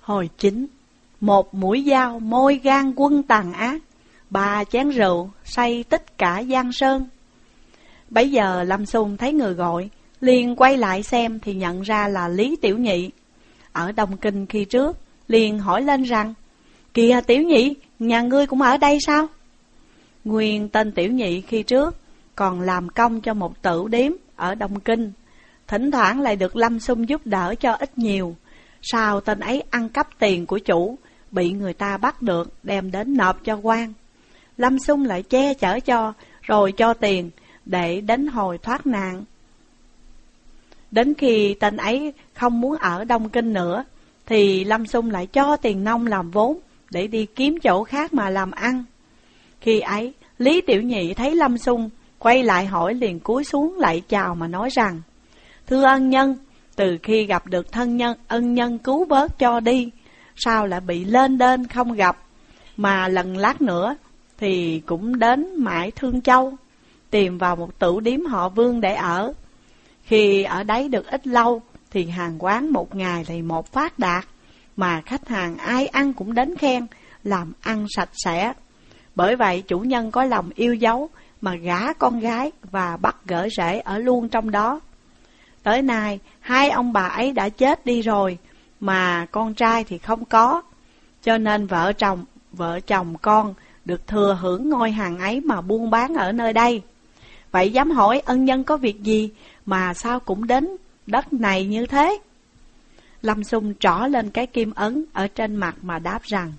Hồi 9, một mũi dao môi gan quân tàn ác, 3 chén rượu say tất cả giang sơn. Bấy giờ Lâm Xung thấy người gọi, liền quay lại xem thì nhận ra là Lý Tiểu Nhị. Ở Đông Kinh khi trước, liền hỏi lên rằng: Kìa Tiểu Nhị, nhà ngươi cũng ở đây sao? Nguyên tên Tiểu Nhị khi trước còn làm công cho một tửu điếm ở Đông Kinh, thỉnh thoảng lại được Lâm Xung giúp đỡ cho ít nhiều. Sao tên ấy ăn cắp tiền của chủ, bị người ta bắt được đem đến nộp cho quan. Lâm Xung lại che chở cho, rồi cho tiền để đến hồi thoát nạn. Đến khi tên ấy không muốn ở Đông Kinh nữa, thì Lâm Xung lại cho tiền nông làm vốn để đi kiếm chỗ khác mà làm ăn. Khi ấy, Lý Tiểu Nhị thấy Lâm Xung quay lại hỏi, liền cúi xuống lạy chào mà nói rằng: Thưa ân nhân, từ khi gặp được ân nhân cứu vớt cho đi, sao lại bị lên đên không gặp, mà lần lát nữa thì cũng đến mãi Thương Châu, tìm vào một tửu điếm họ Vương để ở. Khi ở đấy được ít lâu, thì hàng quán một ngày thì một phát đạt, mà khách hàng ai ăn cũng đến khen, làm ăn sạch sẽ. Bởi vậy chủ nhân có lòng yêu dấu, mà gả con gái và bắt gỡ rể ở luôn trong đó. Tới nay, 2 ông bà ấy đã chết đi rồi, mà con trai thì không có, cho nên vợ chồng con được thừa hưởng ngôi hàng ấy mà buôn bán ở nơi đây. Vậy dám hỏi ân nhân có việc gì mà sao cũng đến đất này như thế? Lâm Xung trỏ lên cái kim ấn ở trên mặt mà đáp rằng: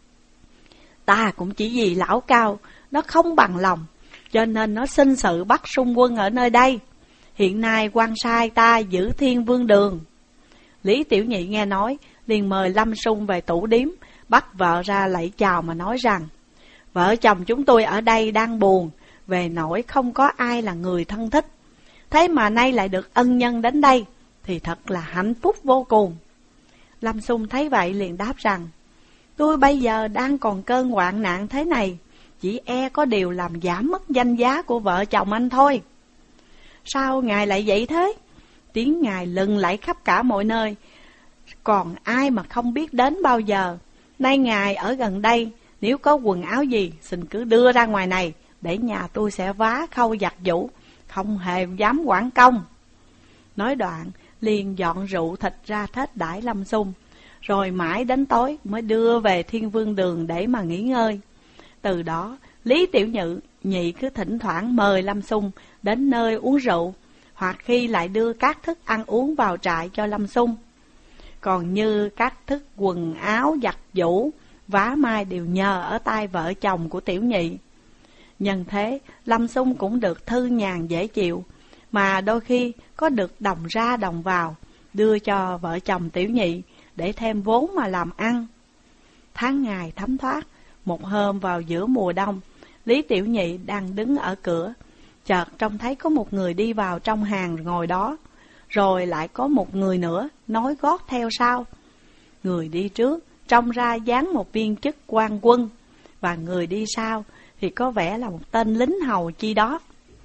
Ta cũng chỉ vì lão Cao nó không bằng lòng, cho nên nó xin sự bắt xung quân ở nơi đây. Hiện nay quan sai ta giữ Thiên Vương Đường. Lý Tiểu Nhị nghe nói, liền mời Lâm Xung về tủ điếm, bắt vợ ra lạy chào mà nói rằng: Vợ chồng chúng tôi ở đây đang buồn, về nỗi không có ai là người thân thích. Thế mà nay lại được ân nhân đến đây, thì thật là hạnh phúc vô cùng. Lâm Xung thấy vậy liền đáp rằng: Tôi bây giờ đang còn cơn hoạn nạn thế này, chỉ e có điều làm giảm mất danh giá của vợ chồng anh thôi. Sao ngài lại vậy thế? Tiếng ngài lừng lẫy khắp cả mọi nơi, còn ai mà không biết đến bao giờ. Nay ngài ở gần đây, nếu có quần áo gì xin cứ đưa ra ngoài này, để nhà tôi sẽ vá khâu giặt giũ, không hề dám quản công. Nói đoạn liền dọn rượu thịt ra thết đãi Lâm Xung, rồi mãi đến tối mới đưa về Thiên Vương Đường để mà nghỉ ngơi. Từ đó Lý Tiểu Nhị cứ thỉnh thoảng mời Lâm Xung đến nơi uống rượu, hoặc khi lại đưa các thức ăn uống vào trại cho Lâm Xung. Còn như các thức quần áo giặt giũ, vá mai đều nhờ ở tay vợ chồng của Tiểu Nhị. Nhân thế, Lâm Xung cũng được thư nhàn dễ chịu, mà đôi khi có được đồng ra đồng vào, đưa cho vợ chồng Tiểu Nhị để thêm vốn mà làm ăn. Tháng ngày thấm thoát, một hôm vào giữa mùa đông, Lý Tiểu Nhị đang đứng ở cửa, chợt trông thấy có một người đi vào trong hàng ngồi đó, rồi lại có một người nữa nối gót theo sau. Người đi trước trông ra dáng một viên chức quan quân, và người đi sau thì có vẻ là một tên lính hầu chi đó.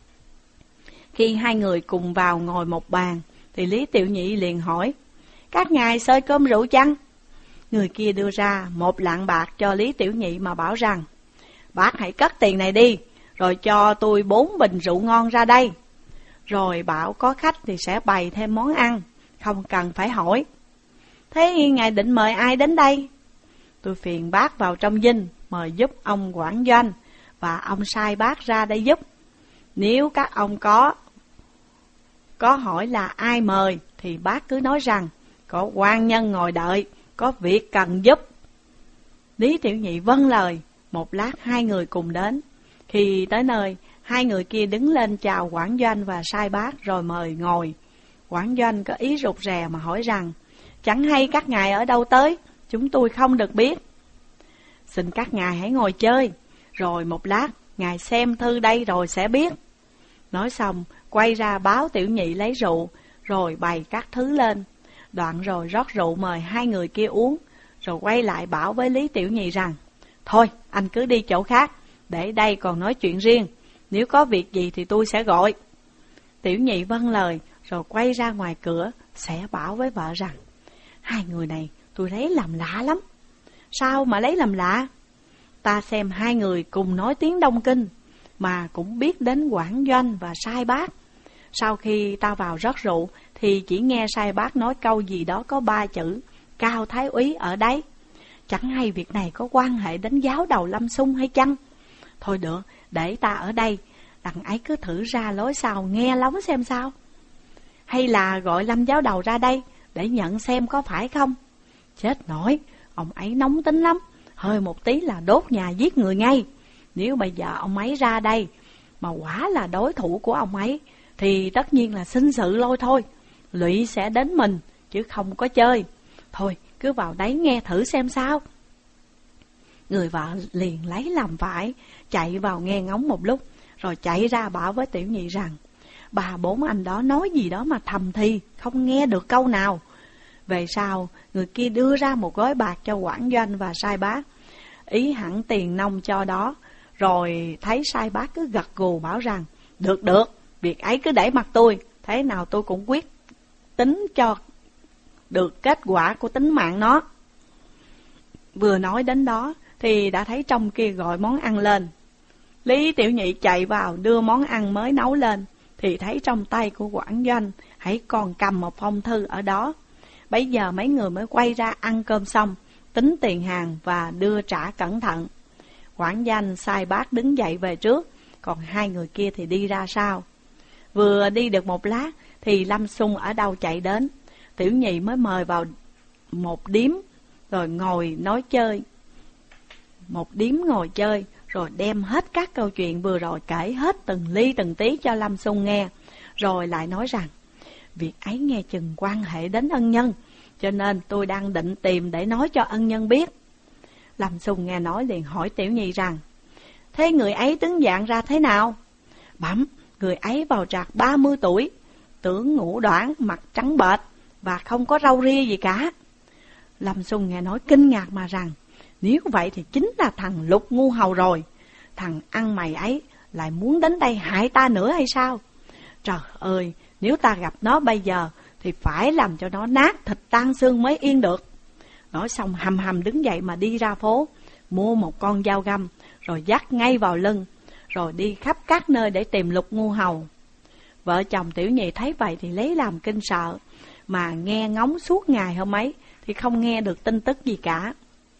Khi hai người cùng vào ngồi một bàn, thì Lý Tiểu Nhị liền hỏi: Các ngài xơi cơm rượu chăng? Người kia đưa ra 1 lạng bạc cho Lý Tiểu Nhị mà bảo rằng: Bác hãy cất tiền này đi, rồi cho tôi 4 bình rượu ngon ra đây. Rồi bảo có khách thì sẽ bày thêm món ăn, không cần phải hỏi. Thế ngài định mời ai đến đây? Tôi phiền bác vào trong dinh, mời giúp ông quản doanh, và ông sai bác ra đây giúp. Nếu các ông có hỏi là ai mời, thì bác cứ nói rằng có quan nhân ngồi đợi, có việc cần giúp. Lý Tiểu Nhị vâng lời. Một lát hai người cùng đến. Khi tới nơi, hai người kia đứng lên chào quản doanh và sai bác, rồi mời ngồi. Quản doanh có ý rụt rè mà hỏi rằng: Chẳng hay các ngài ở đâu tới, chúng tôi không được biết. Xin các ngài hãy ngồi chơi, rồi một lát ngài xem thư đây rồi sẽ biết. Nói xong quay ra báo Tiểu Nhị lấy rượu, rồi bày các thứ lên. Đoạn rồi rót rượu mời hai người kia uống, rồi quay lại bảo với Lý Tiểu Nhị rằng: Thôi anh cứ đi chỗ khác, để đây còn nói chuyện riêng, nếu có việc gì thì tôi sẽ gọi. Tiểu Nhị vâng lời, rồi quay ra ngoài cửa, sẽ bảo với vợ rằng: Hai người này tôi thấy làm lạ lắm. Sao mà lấy làm lạ? Ta xem hai người cùng nói tiếng Đông Kinh, mà cũng biết đến Quảng Doanh và Sai Bác. Sau khi ta vào rót rượu, thì chỉ nghe Sai Bác nói câu gì đó có 3 chữ Cao Thái Úy ở đấy. Chẳng hay việc này có quan hệ đến giáo đầu Lâm Xung hay chăng? Thôi được, để ta ở đây, đằng ấy cứ thử ra lối sau nghe lóng xem sao. Hay là gọi Lâm giáo đầu ra đây để nhận xem có phải không? Chết nổi, ông ấy nóng tính lắm, hơi một tí là đốt nhà giết người ngay. Nếu bây giờ ông ấy ra đây mà quả là đối thủ của ông ấy, thì tất nhiên là sinh sự lôi thôi, lụy sẽ đến mình chứ không có chơi. Thôi cứ vào đấy nghe thử xem sao. Người vợ liền lấy làm phải, chạy vào nghe ngóng một lúc, rồi chạy ra bảo với Tiểu Nhị rằng bà bốn anh đó nói gì đó mà thầm thì, không nghe được câu nào. Về sau, người kia đưa ra một gói bạc cho Quảng Doanh và Sai Bác, ý hẳn tiền nông cho đó. Rồi thấy Sai Bác cứ gật gù bảo rằng được, việc ấy cứ để mặc tôi, thế nào tôi cũng quyết tính cho được kết quả của tính mạng nó. Vừa nói đến đó thì đã thấy trong kia gọi món ăn lên. Lý Tiểu Nhị chạy vào đưa món ăn mới nấu lên, thì thấy trong tay của Quảng Doanh hãy còn cầm một phong thư ở đó. Bấy giờ mấy người mới quay ra ăn cơm xong, tính tiền hàng và đưa trả cẩn thận. Quảng Doanh, Sai Bác đứng dậy về trước, còn hai người kia thì đi ra sau. Vừa đi được một lát thì Lâm Xung ở đâu chạy đến. Tiểu Nhị mới mời vào một điếm rồi ngồi nói chơi. Một điếm ngồi chơi, rồi đem hết các câu chuyện vừa rồi kể hết từng ly từng tí cho Lâm Xung nghe. Rồi lại nói rằng việc ấy nghe chừng quan hệ đến ân nhân, cho nên tôi đang định tìm để nói cho ân nhân biết. Lâm Xung nghe nói liền hỏi Tiểu Nhị rằng thế người ấy tướng dạng ra thế nào? Bẩm, người ấy vào trạc 30 tuổi, tướng ngũ đoản, mặt trắng bệch và không có râu ria gì cả. Lâm Xung nghe nói kinh ngạc mà rằng nếu vậy thì chính là thằng Lục Ngu Hầu rồi. Thằng ăn mày ấy lại muốn đến đây hại ta nữa hay sao? Trời ơi, nếu ta gặp nó bây giờ thì phải làm cho nó nát thịt tan xương mới yên được. Nói xong hầm hầm đứng dậy mà đi ra phố, mua một con dao găm, rồi dắt ngay vào lưng, rồi đi khắp các nơi để tìm Lục Ngu Hầu. Vợ chồng Tiểu Nhị thấy vậy thì lấy làm kinh sợ, mà nghe ngóng suốt ngày hôm ấy thì không nghe được tin tức gì cả.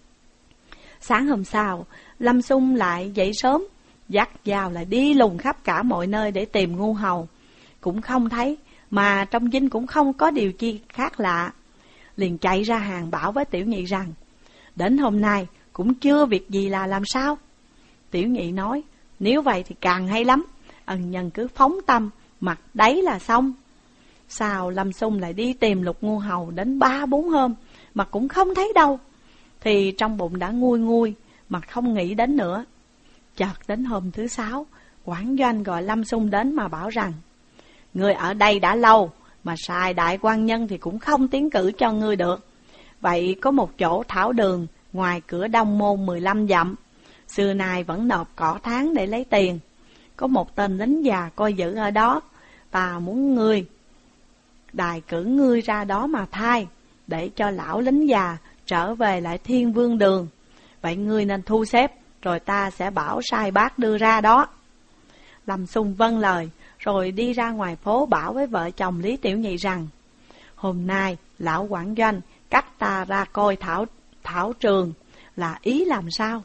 Sáng hôm sau, Lâm Xung lại dậy sớm, dắt dao lại đi lùng khắp cả mọi nơi để tìm Ngu Hầu. Cũng không thấy, mà trong dinh cũng không có điều chi khác lạ. Liền chạy ra hàng bảo với Tiểu Nhị rằng đến hôm nay cũng chưa việc gì là làm sao. Tiểu Nhị nói nếu vậy thì càng hay lắm, ân nhân cứ phóng tâm, mặc đấy là xong. Sao Lâm Xung lại đi tìm Lục Ngu Hầu đến 3-4 hôm mà cũng không thấy đâu, thì trong bụng đã nguôi nguôi mà không nghĩ đến nữa. Chợt đến hôm thứ 6, Quảng Doanh gọi Lâm Xung đến mà bảo rằng ngươi ở đây đã lâu, mà sai đại quan nhân thì cũng không tiến cử cho ngươi được. Vậy có một chỗ thảo đường ngoài cửa Đông Môn 15 dặm, xưa nay vẫn nộp cỏ tháng để lấy tiền. Có một tên lính già coi giữ ở đó, ta muốn ngươi đài cử ngươi ra đó mà thay, để cho lão lính già trở về lại Thiên Vương Đường. Vậy ngươi nên thu xếp, rồi ta sẽ bảo Sai Bác đưa ra đó. Lâm Xung vâng lời, rồi đi ra ngoài phố bảo với vợ chồng Lý Tiểu Nhị rằng hôm nay lão Quảng Doanh cắt ta ra coi thảo trường, là ý làm sao?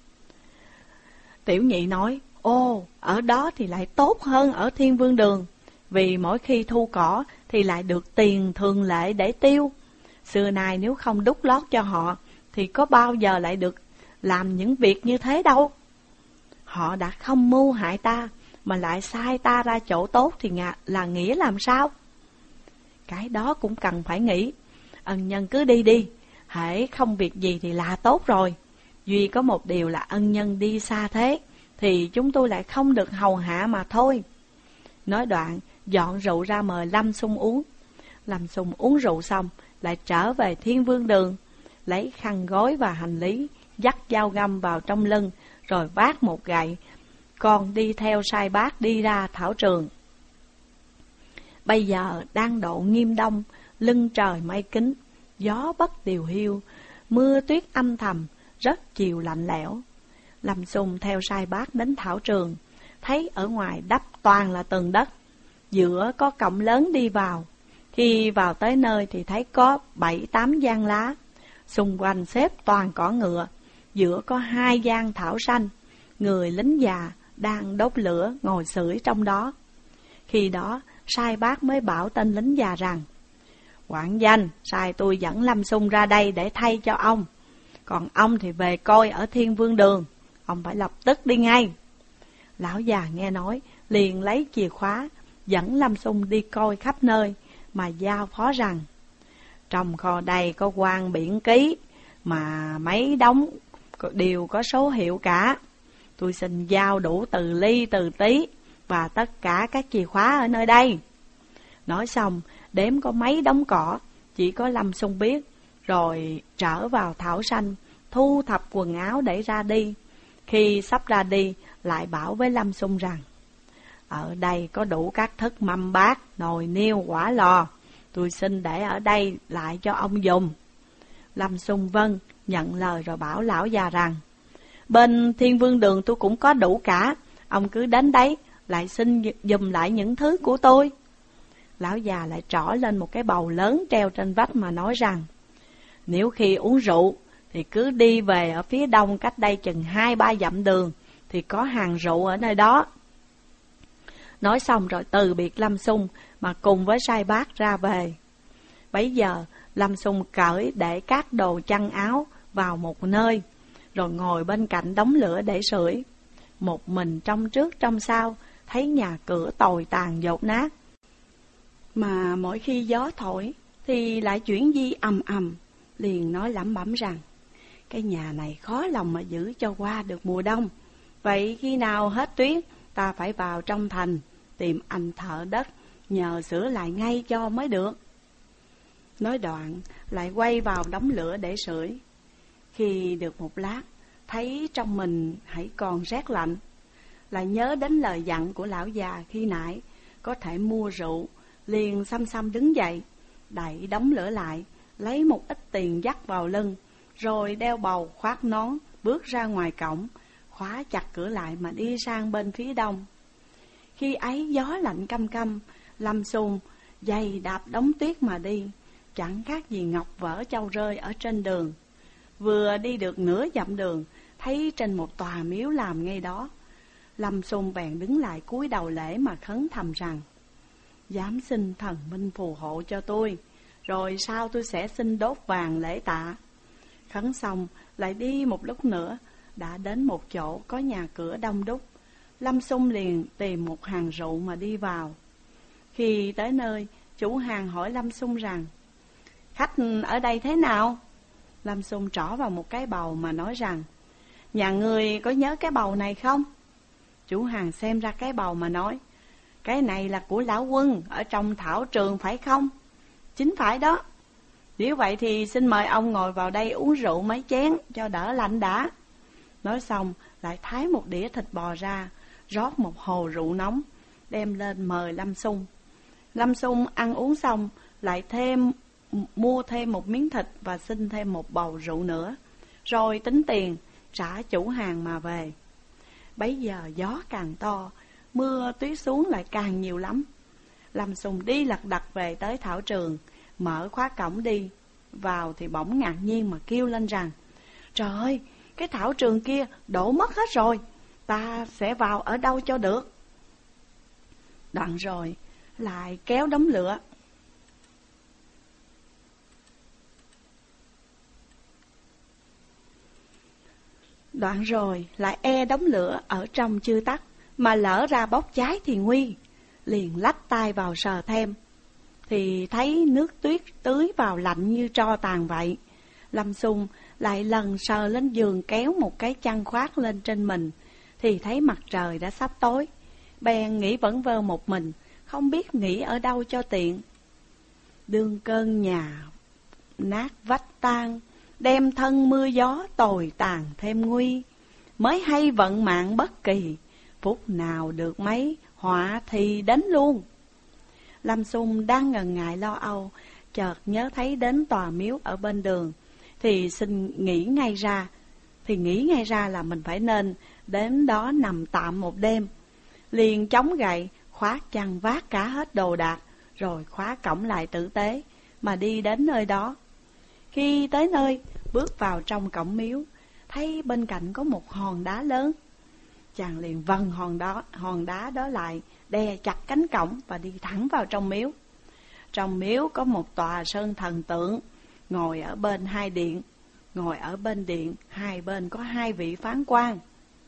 Tiểu Nhị nói ở đó thì lại tốt hơn ở Thiên Vương Đường, vì mỗi khi thu cỏ thì lại được tiền thường lệ để tiêu. Xưa nay nếu không đút lót cho họ thì có bao giờ lại được làm những việc như thế đâu. Họ đã không mưu hại ta mà lại sai ta ra chỗ tốt thì là nghĩa làm sao? Cái đó cũng cần phải nghĩ. Ân nhân cứ đi đi, hễ không việc gì thì là tốt rồi. Duy có một điều là ân nhân đi xa thế thì chúng tôi lại không được hầu hạ mà thôi. Nói đoạn dọn rượu ra mời Lâm Xung uống. Lâm Xung uống rượu xong lại trở về Thiên Vương Đường, lấy khăn gối và hành lý, dắt dao găm vào trong lưng, rồi vác một gậy, còn đi theo Sai Bác đi ra thảo trường. Bây giờ đang độ nghiêm đông, lưng trời mây kín, Gió bất điều hiu, mưa tuyết âm thầm, rất chiều lạnh lẽo. Lâm Xung theo sai bác đến thảo trường, thấy ở ngoài đắp toàn là tường đất, giữa có cổng lớn đi vào. Khi vào tới nơi thì thấy có 7-8 gian lá, xung quanh xếp toàn cỏ ngựa, giữa có 2 gian thảo xanh, người lính già đang đốt lửa ngồi sưởi trong đó. Khi đó sai bác mới bảo tên lính già rằng: "Quản danh sai tôi dẫn Lâm Xung ra đây để thay cho ông, còn ông thì về coi ở Thiên Vương Đường, ông phải lập tức đi ngay." Lão già nghe nói liền lấy chìa khóa dẫn Lâm Xung đi coi khắp nơi, mà giao phó rằng: "Trong kho đây có quan biển ký, mà mấy đống đều có số hiệu cả. Tôi xin giao đủ từ ly từ tí và tất cả các chìa khóa ở nơi đây." Nói xong đếm có mấy đống cỏ, chỉ có Lâm Xung biết, rồi trở vào thảo xanh, thu thập quần áo để ra đi. Khi sắp ra đi, lại bảo với Lâm Xung rằng: "Ở đây có đủ các thức mâm bát, nồi niêu, quả lò, tôi xin để ở đây lại cho ông dùng." Lâm Xung vâng, nhận lời rồi bảo lão già rằng: "Bên Thiên Vương Đường tôi cũng có đủ cả, ông cứ đến đấy, lại xin dùm lại những thứ của tôi." Lão già lại trỏ lên một cái bầu lớn treo trên vách mà nói rằng: "Nếu khi uống rượu thì cứ đi về ở phía đông cách đây chừng 2-3 dặm đường, thì có hàng rượu ở nơi đó." Nói xong rồi từ biệt Lâm Xung mà cùng với sai bác ra về. Bấy giờ Lâm Xung cởi để các đồ chăn áo vào một nơi, rồi ngồi bên cạnh đống lửa để sưởi. Một mình trong trước trong sau, thấy nhà cửa tồi tàn dột nát, mà mỗi khi gió thổi thì lại chuyển di ầm ầm. Liền nói lẩm bẩm rằng: "Cái nhà này khó lòng mà giữ cho qua được mùa đông. Vậy khi nào hết tuyết, ta phải vào trong thành tìm anh thợ đất, nhờ sửa lại ngay cho mới được." Nói đoạn lại quay vào đống lửa để sưởi. Khi được một lát, thấy trong mình hãy còn rét lạnh, lại nhớ đến lời dặn của lão già khi nãy có thể mua rượu, liền xăm xăm đứng dậy, đậy đống lửa lại, lấy một ít tiền dắt vào lưng, rồi đeo bầu khoác nón, bước ra ngoài cổng, khóa chặt cửa lại mà đi sang bên phía đông. Khi ấy gió lạnh căm căm, Lâm Xung giày đạp đống tuyết mà đi, chẳng khác gì ngọc vỡ châu rơi ở trên đường. Vừa đi được nửa dặm đường, thấy trên một tòa miếu làm ngay đó. Lâm Xung bèn đứng lại cúi đầu lễ mà khấn thầm rằng: "Dám xin thần minh phù hộ cho tôi, rồi sau tôi sẽ xin đốt vàng lễ tạ." Khấn xong lại đi một lúc nữa, đã đến một chỗ có nhà cửa đông đúc. Lâm Xung liền tìm một hàng rượu mà đi vào. Khi tới nơi, chủ hàng hỏi Lâm Xung rằng: "Khách ở đây thế nào?" Lâm Xung trỏ vào một cái bầu mà nói rằng: "Nhà người có nhớ cái bầu này không?" Chủ hàng xem ra cái bầu mà nói: "Cái này là của lão quân ở trong thảo trường phải không?" "Chính phải đó." "Nếu vậy thì xin mời ông ngồi vào đây uống rượu mấy chén cho đỡ lạnh đã." Nói xong lại thái một đĩa thịt bò ra, rót một hồ rượu nóng, đem lên mời Lâm Xung. Lâm Xung ăn uống xong, lại mua thêm một miếng thịt và xin thêm một bầu rượu nữa, rồi tính tiền trả chủ hàng mà về. Bấy giờ gió càng to, mưa tuyết xuống lại càng nhiều lắm. Lâm Xung đi lật đật về tới thảo trường, mở khóa cổng đi vào thì bỗng ngạc nhiên mà kêu lên rằng: "Trời ơi, cái thảo trường kia đổ mất hết rồi, ta sẽ vào ở đâu cho được?" Đoạn rồi lại kéo đống lửa. Đoạn rồi lại đống lửa ở trong chưa tắt, mà lỡ ra bốc cháy thì nguy. Liền lách tay vào sờ thêm, thì thấy nước tuyết tưới vào lạnh như tro tàn vậy. Lâm Xung lại lần sờ lên giường kéo một cái chăn khoác lên trên mình, thì thấy mặt trời đã sắp tối. Bèn nghĩ vẩn vơ một mình, không biết nghỉ ở đâu cho tiện. Đương cơn nhà nát vách tan, đem thân mưa gió tồi tàn thêm nguy. Mới hay vận mạng bất kỳ, phút nào được mấy, họa thì đến luôn. Lâm Xung đang ngần ngại lo âu, chợt nhớ thấy đến tòa miếu ở bên đường, thì nghĩ ngay ra là mình phải nên đến đó nằm tạm một đêm. Liền chống gậy, khoác chăn vác cả hết đồ đạc, rồi khóa cổng lại tử tế, mà đi đến nơi đó. Khi tới nơi, bước vào trong cổng miếu, thấy bên cạnh có một hòn đá lớn. Chàng liền vần hòn đá đó lại, đè chặt cánh cổng và đi thẳng vào trong miếu. Trong miếu có một tòa sơn thần tượng, ngồi ở bên điện, hai bên có hai vị phán quan.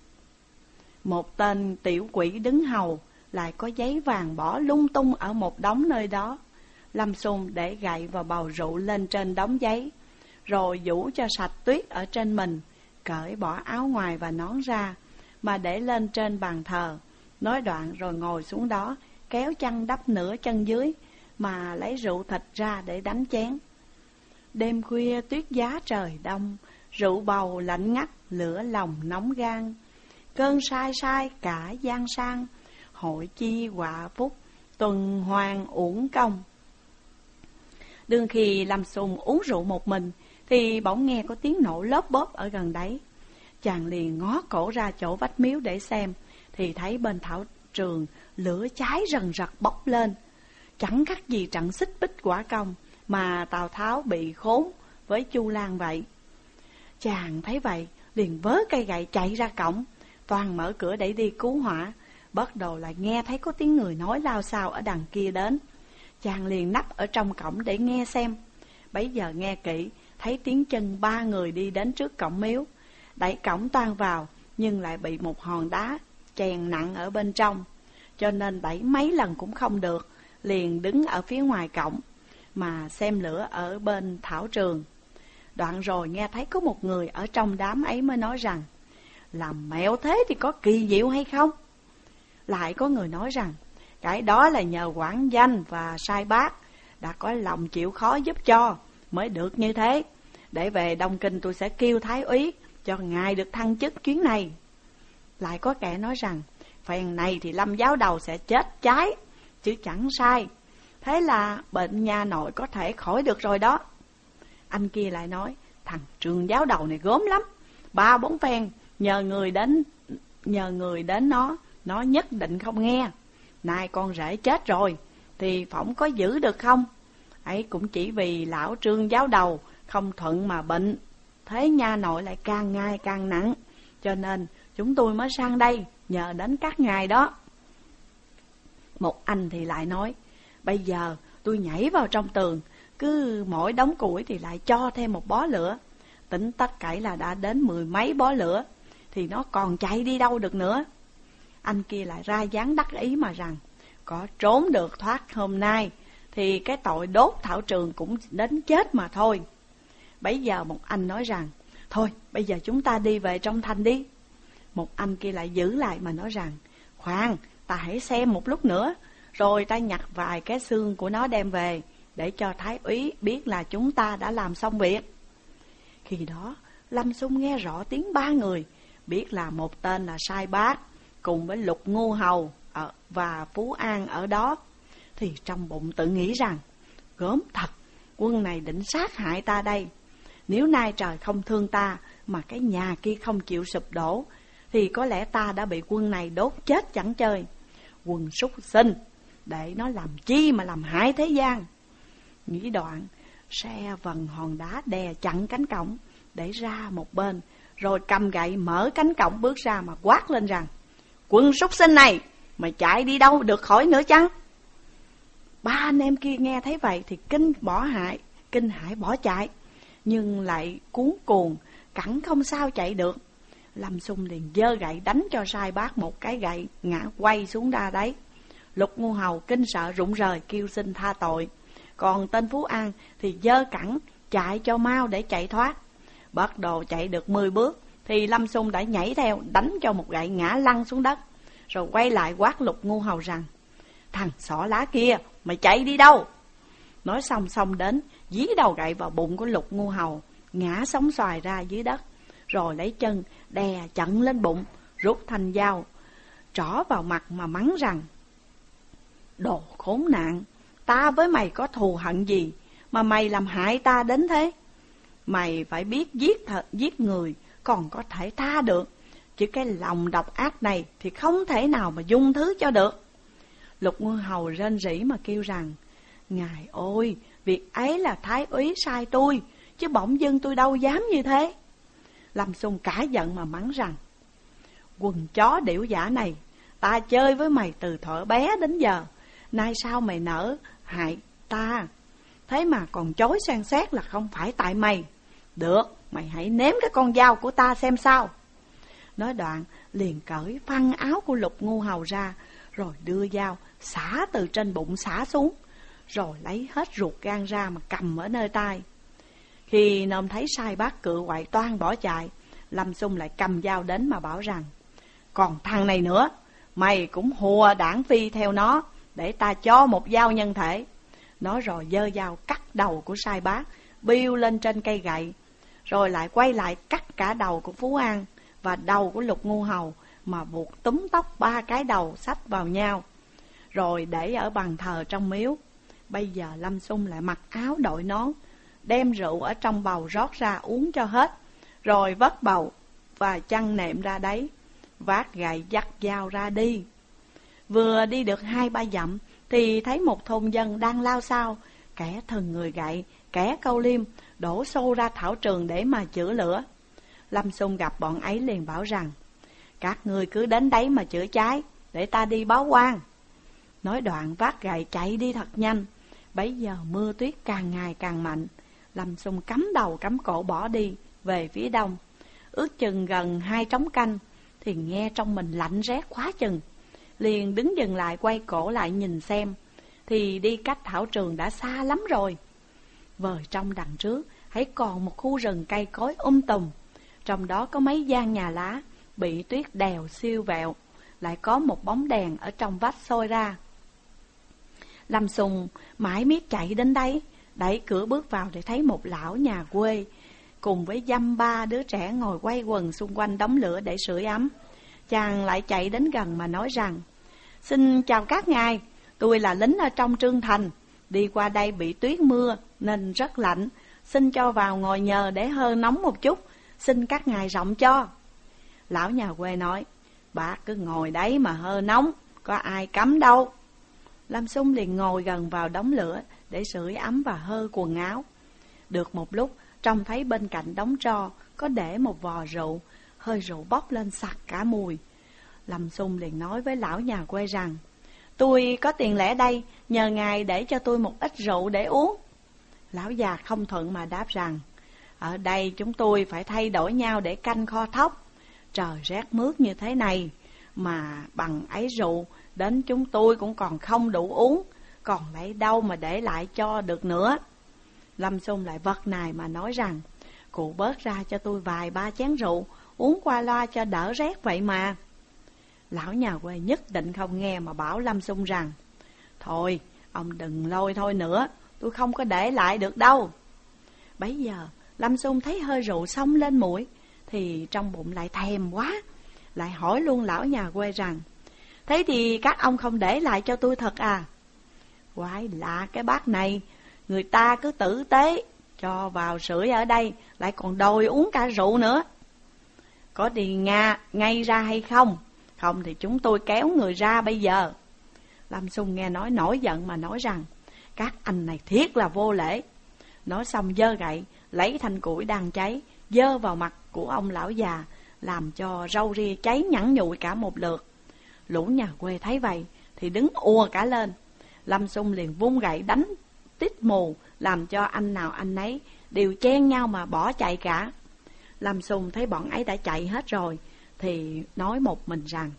Một tên tiểu quỷ đứng hầu, lại có giấy vàng bỏ lung tung ở một đống nơi đó. Lâm Xung để gậy và bầu rượu lên trên đống giấy, rồi vũ cho sạch tuyết ở trên mình, cởi bỏ áo ngoài và nón ra, mà để lên trên bàn thờ. Nói đoạn rồi ngồi xuống đó, kéo chăn đắp nửa chân dưới, mà lấy rượu thịt ra để đánh chén. Đêm khuya tuyết giá trời đông, rượu bầu lạnh ngắt, lửa lòng nóng gan. Cơn sai sai cả gian sang, hội chi họa phúc, tuần hoàn uổng công. Đương khi Lâm Xung uống rượu một mình, thì bỗng nghe có tiếng nổ lốp bốp ở gần đấy. Chàng liền ngó cổ ra chỗ vách miếu để xem, thì thấy bên thảo trường lửa cháy rần rật bốc lên. Chẳng khác gì trận xích bích quả công mà Tào Tháo bị khốn với Chu Lang vậy. Chàng thấy vậy, liền vớ cây gậy chạy ra cổng, toàn mở cửa để đi cứu hỏa. Bất đồ lại nghe thấy có tiếng người nói lao xao ở đằng kia đến. Chàng liền nấp ở trong cổng để nghe xem. Bấy giờ nghe kỹ, thấy tiếng chân 3 người đi đến trước cổng miếu. Đẩy cổng toan vào, nhưng lại bị một hòn đá chèn nặng ở bên trong, cho nên đẩy mấy lần cũng không được. Liền đứng ở phía ngoài cổng mà xem lửa ở bên thảo trường. Đoạn rồi nghe thấy có một người ở trong đám ấy mới nói rằng: làm mẹo thế thì có kỳ diệu hay không? Lại có người nói rằng: cái đó là nhờ quản danh và sai bác đã có lòng chịu khó giúp cho mới được như thế. Để về Đông Kinh tôi sẽ kêu thái úy cho ngài được thăng chức chuyến này. Lại có kẻ nói rằng: phen này thì Lâm giáo đầu sẽ chết cháy chứ chẳng sai, thế là bệnh nha nội có thể khỏi được rồi đó. Anh kia lại nói: thằng Trường giáo đầu này gớm lắm, 3-4 phen nhờ người đến nó nhất định không nghe. Nay con rể chết rồi thì phỏng có giữ được không? Ấy cũng chỉ vì lão Trương giáo đầu không thuận mà bệnh, thế nha nội lại càng ngày càng nặng, cho nên chúng tôi mới sang đây nhờ đến các ngài đó. Một anh thì lại nói: bây giờ tôi nhảy vào trong tường, cứ mỗi đống củi thì lại cho thêm một bó lửa. Tính tất cậy là đã đến 10 mấy bó lửa, thì nó còn chạy đi đâu được nữa. Anh kia lại ra dáng đắc ý mà rằng: có trốn được thoát hôm nay thì cái tội đốt thảo trường cũng đến chết mà thôi. Bấy giờ một anh nói rằng: thôi bây giờ chúng ta đi về trong thành đi. Một anh kia lại giữ lại mà nói rằng: khoan, ta hãy xem một lúc nữa, rồi ta nhặt vài cái xương của nó đem về, để cho thái úy biết là chúng ta đã làm xong việc. Khi đó Lâm Xung nghe rõ tiếng 3 người, biết là một tên là Sai Bác cùng với Lục Ngu Hầu và Phú An ở đó, thì trong bụng tự nghĩ rằng: gớm thật, quân này định sát hại ta đây. Nếu nay trời không thương ta mà cái nhà kia không chịu sụp đổ, thì có lẽ ta đã bị quân này đốt chết chẳng chơi. Quân súc sinh, để nó làm chi mà làm hại thế gian. Nghĩ đoạn, xe vần hòn đá đè chặn cánh cổng để ra một bên, rồi cầm gậy mở cánh cổng bước ra mà quát lên rằng: quân súc sinh này, mày chạy đi đâu được khỏi nữa chăng? 3 anh em kia nghe thấy vậy thì kinh hãi bỏ chạy, nhưng lại cuống cuồng cẳng không sao chạy được. Lâm Xung liền giơ gậy đánh cho Sai Bác một cái gậy, ngã quay xuống ra đấy. Lục Ngu Hầu kinh sợ rụng rời kêu xin tha tội, còn tên Phú An thì giơ cẳng chạy cho mau để chạy thoát. Bắt đầu chạy được 10 bước thì Lâm Xung đã nhảy theo đánh cho một gậy ngã lăn xuống đất, rồi quay lại quát Lục Ngu Hầu rằng: thằng xỏ lá kia, mày chạy đi đâu? Nói xong đến dí đầu gậy vào bụng của Lục Ngu Hầu, ngã sóng xoài ra dưới đất, rồi lấy chân đè chặn lên bụng, rút thanh dao trỏ vào mặt mà mắng rằng: đồ khốn nạn, ta với mày có thù hận gì mà mày làm hại ta đến thế? Mày phải biết giết người còn có thể tha được, chứ cái lòng độc ác này thì không thể nào mà dung thứ cho được. Lục Ngư Hầu rên rỉ mà kêu rằng: Ngài ơi, việc ấy là thái úy sai tôi, chứ bỗng dưng tôi đâu dám như thế. Lâm Xung cả giận mà mắng rằng: Quần chó điểu giả này, ta chơi với mày từ thuở bé đến giờ, nay sao mày nỡ hại ta? Thế mà còn chối san xét là không phải tại mày. Được, mày hãy nếm cái con dao của ta xem sao. Nói đoạn liền cởi phăng áo của Lục Ngư Hầu ra, rồi đưa dao xả từ trên bụng xả xuống, rồi lấy hết ruột gan ra mà cầm ở nơi tai. Khi nôm thấy Sai Bác cự quậy toan bỏ chạy, Lâm Xung lại cầm dao đến mà bảo rằng: Còn thằng này nữa, mày cũng hùa đảng phi theo nó, để ta cho một dao nhân thể. Nói rồi giơ dao cắt đầu của Sai Bác, biêu lên trên cây gậy, rồi lại quay lại cắt cả đầu của Phú An và đầu của Lục Ngư Hầu, mà buộc túm tóc 3 cái đầu xách vào nhau, rồi để ở bàn thờ trong miếu. Bây giờ Lâm Xung lại mặc áo đội nón, đem rượu ở trong bầu rót ra uống cho hết, rồi vất bầu và chăn nệm ra đấy, vác gậy dắt dao ra đi. Vừa đi được 2-3 dặm thì thấy một thôn dân đang lao xao, kẻ thần người gậy, kẻ câu liêm, đổ xô ra thảo trường để mà chữa lửa. Lâm Xung gặp bọn ấy liền bảo rằng: Các người cứ đến đấy mà chữa cháy, để ta đi báo quan. Nói đoạn vác gậy chạy đi thật nhanh. Bấy giờ mưa tuyết càng ngày càng mạnh. Lâm Xung cắm đầu cắm cổ bỏ đi về phía đông. Ước chừng gần 2 trống canh thì nghe trong mình lạnh rét quá chừng. Liền đứng dừng lại quay cổ lại nhìn xem, thì đi cách thảo trường đã xa lắm rồi. Vời trong đằng trước hãy còn một khu rừng cây cối tùm, trong đó có mấy gian nhà lá bị tuyết đèo siêu vẹo, lại có một bóng đèn ở trong vách soi ra. Lâm Xung mãi miết chạy đến đấy, đẩy cửa bước vào để thấy một lão nhà quê cùng với dăm ba đứa trẻ ngồi quay quần xung quanh đống lửa để sưởi ấm. Chàng lại chạy đến gần mà nói rằng: Xin chào các ngài, tôi là lính ở trong Trương Thành, đi qua đây bị tuyết mưa nên rất lạnh, xin cho vào ngồi nhờ để hơi nóng một chút, xin các ngài rộng cho. Lão nhà quê nói: Bác cứ ngồi đấy mà hơi nóng, có ai cấm đâu. Lâm Xung liền ngồi gần vào đống lửa để sưởi ấm và hơ quần áo. Được một lúc, trông thấy bên cạnh đống tro có để một vò rượu, hơi rượu bốc lên sặc cả mùi. Lâm Xung liền nói với lão nhà quê rằng: Tôi có tiền lẻ đây, nhờ ngài để cho tôi một ít rượu để uống. Lão già không thuận mà đáp rằng: Ở đây chúng tôi phải thay đổi nhau để canh kho thóc. Trời rét mướt như thế này, mà bằng ấy rượu đến chúng tôi cũng còn không đủ uống, còn lấy đâu mà để lại cho được nữa. Lâm Xung lại vật này mà nói rằng: Cụ bớt ra cho tôi vài 3 chén rượu, uống qua loa cho đỡ rét vậy mà. Lão nhà quê nhất định không nghe mà bảo Lâm Xung rằng: Thôi, ông đừng lôi thôi nữa, tôi không có để lại được đâu. Bấy giờ Lâm Xung thấy hơi rượu xông lên mũi, thì trong bụng lại thèm quá, lại hỏi luôn lão nhà quê rằng: Thế thì các ông không để lại cho tôi thật à? Quái lạ cái bác này, người ta cứ tử tế cho vào sưởi ở đây, lại còn đòi uống cả rượu nữa. Có đi ngay ra hay không? Không thì chúng tôi kéo người ra bây giờ. Lâm Xung nghe nói nổi giận mà nói rằng: Các anh này thiết là vô lễ. Nói xong giơ gậy, lấy thanh củi đang cháy, giơ vào mặt của ông lão già, làm cho râu ria cháy nhẵn nhụi cả một lượt. Lũ nhà quê thấy vậy thì đứng ùa cả lên. Lâm Xung liền vung gậy đánh tít mù, làm cho anh nào anh nấy đều chen nhau mà bỏ chạy cả. Lâm Xung thấy bọn ấy đã chạy hết rồi thì nói một mình rằng: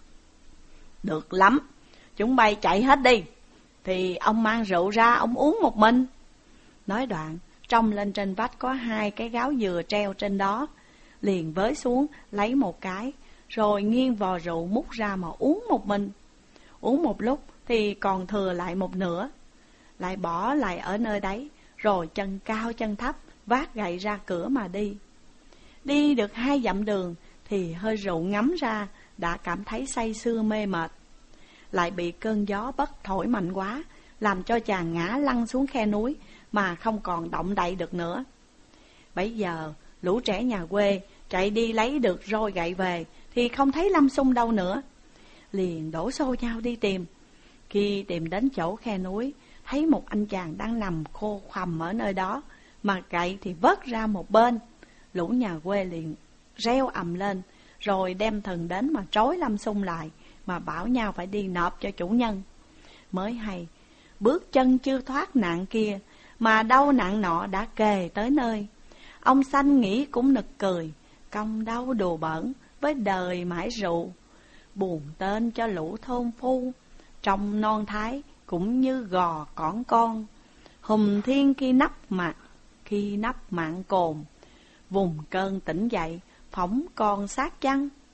Được lắm, chúng bay chạy hết đi, thì ông mang rượu ra ông uống một mình. Nói đoạn trông lên trên vách có 2 cái gáo dừa treo trên đó, liền với xuống lấy một cái, rồi nghiêng vò rượu múc ra mà uống một mình. Uống một lúc thì còn thừa lại một nửa, lại bỏ lại ở nơi đấy, rồi chân cao chân thấp vác gậy ra cửa mà đi. Đi được 2 dặm đường thì hơi rượu ngấm ra, đã cảm thấy say sưa mê mệt. Lại bị cơn gió bất thổi mạnh quá, làm cho chàng ngã lăn xuống khe núi, mà không còn động đậy được nữa. Bấy giờ lũ trẻ nhà quê chạy đi lấy được roi gậy về thì không thấy Lâm Xung đâu nữa, liền đổ xô nhau đi tìm. Khi tìm đến chỗ khe núi, thấy một anh chàng đang nằm khô khoằm ở nơi đó, mà gậy thì vớt ra một bên. Lũ nhà quê liền reo ầm lên, rồi đem thần đến mà trói Lâm Xung lại, mà bảo nhau phải đi nộp cho chủ nhân. Mới hay, bước chân chưa thoát nạn kia, mà đâu nạn nọ đã kề tới nơi. Ông Xanh nghĩ cũng nực cười, công đâu đùa bỡn với đời mãi rượu. Buồn tên cho lũ thôn phu, trong non thái cũng như gò cỏn con. Hùm thiên khi nắp mạng cồn, vùng cơn tỉnh dậy, phỏng con xác chăng.